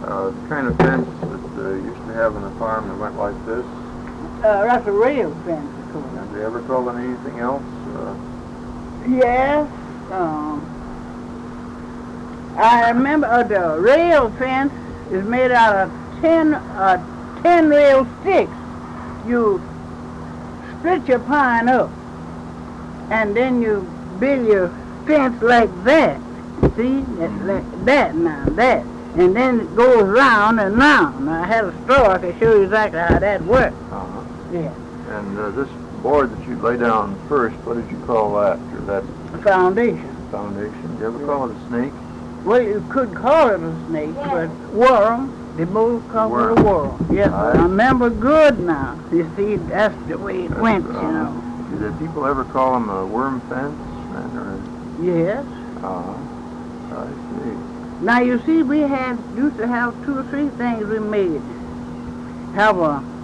The kind of fence that you used to have on the farm that went like this. That's a rail fence, of course. Have they ever called it anything else? Yes. I remember the rail fence is made out of 10 rail sticks. You split your pine up, and then you build your fence like that. See? Like that now, that. And then it goes round and round. Now, I have a straw, I can show you exactly how that works. Uh-huh. Yeah. And this board that you lay down first, what did you call that? Or that Foundation. foundation? Did you ever call it a snake? Well, you could call it a snake, but worm, they both call it a worm. Yes, I remember good now. You see, that's the way it went, you know. Did people ever call them a worm fence? Yes. I see. Now, you see, we used to have 2 or 3 things we made. Have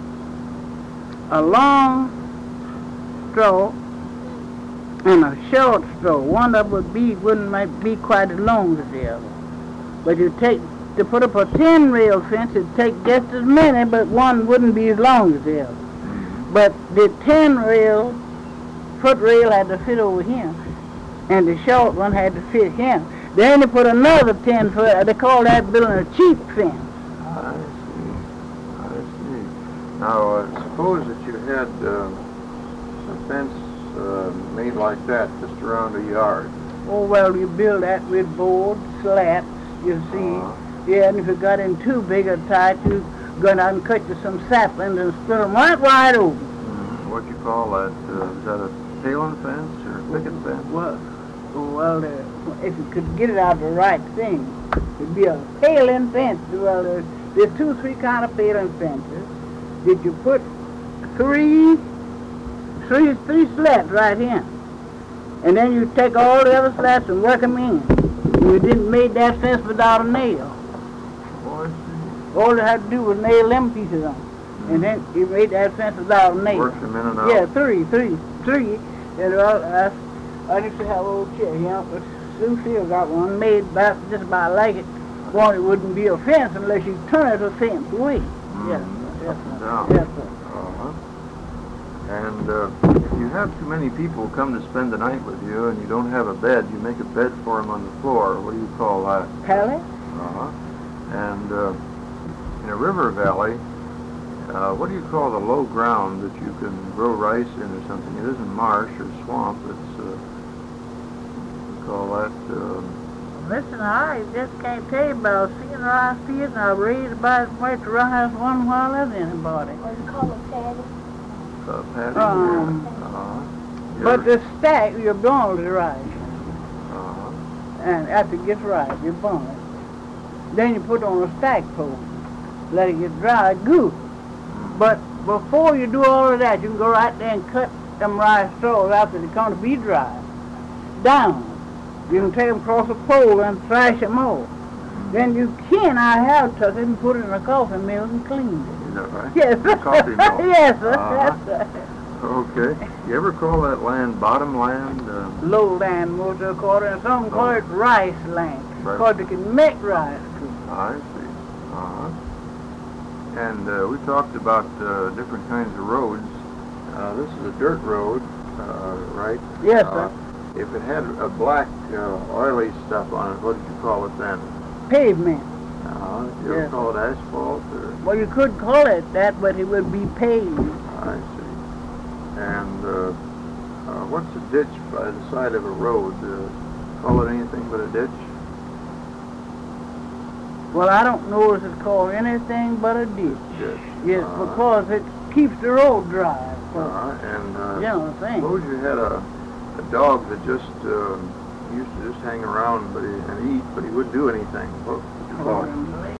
a long straw and a short straw. One of them wouldn't be quite as long as the other. But to put up a 10 rail fence, it'd take just as many, but one wouldn't be as long as the other. But the 10 rail, foot rail had to fit over him, and the short one had to fit him. Then they put another 10 foot, they call that building a cheap fence. I see. Now, suppose that you had a fence made like that just around a yard. Oh, well, you build that with boards, slats, you see. Yeah, and if you got in too big a tight, you go out and cut you some saplings and split them right wide open. What do you call that? Is that a paling fence or a picket fence? Well, if you could get it out the right thing, it'd be a paling fence. Well, there's 2 or 3 kind of paling fences. Did you put three slats right here, and then you take all the other slats and work them in. You didn't make that fence without a nail. Oh, I see. All you had to do was nail them pieces on, and then you made that fence without a nail. Work them in and out. Yeah, three. And I used to have old chair, you know, but Lucille got one made just about like it. One, it wouldn't be a fence unless you turn it a fence way. Yes, Up and down. Yes, sir. And if you have too many people come to spend the night with you and you don't have a bed, you make a bed for them on the floor. What do you call that? Pallet? And in a river valley, what do you call the low ground that you can grow rice in or something? It isn't marsh or swamp. It's, we call that... Listen, I just can't tell you about seeing rice fields, and I raised about as much rice one while as anybody. What do you call it, paddy? Paddy, but the stack, you burn the rice. And after it gets ripe, you burn it. Then you put it on a stack pole, let it get dry, good. But before you do all of that, you can go right there and cut them rice straws after they come to be dry, down. You can take them across a pole and thrash them off. Then you can, I have took it and put it in a coffee mill and cleaned it. Is that right? Yes, sir. Coffee mill. Yes, sir. That's right. Okay. You ever call that land bottom land? Lowland, most of the quarter, and some call it rice land, because they can make rice. I see. And we talked about different kinds of roads. This is a dirt road, right? Yes, sir. If it had a black, oily stuff on it, what did you call it then? Pavement. Did you ever call it asphalt? Or? Well, you could call it that, but it would be paved. I see. And what's a ditch by the side of a road? Call it anything but a ditch? Well, I don't know if it's called anything but a ditch. Ditch. Yes, because it keeps the road dry. And you know what I'm saying? Suppose you had a dog that just used to just hang around and eat, but he wouldn't do anything. What would you call it?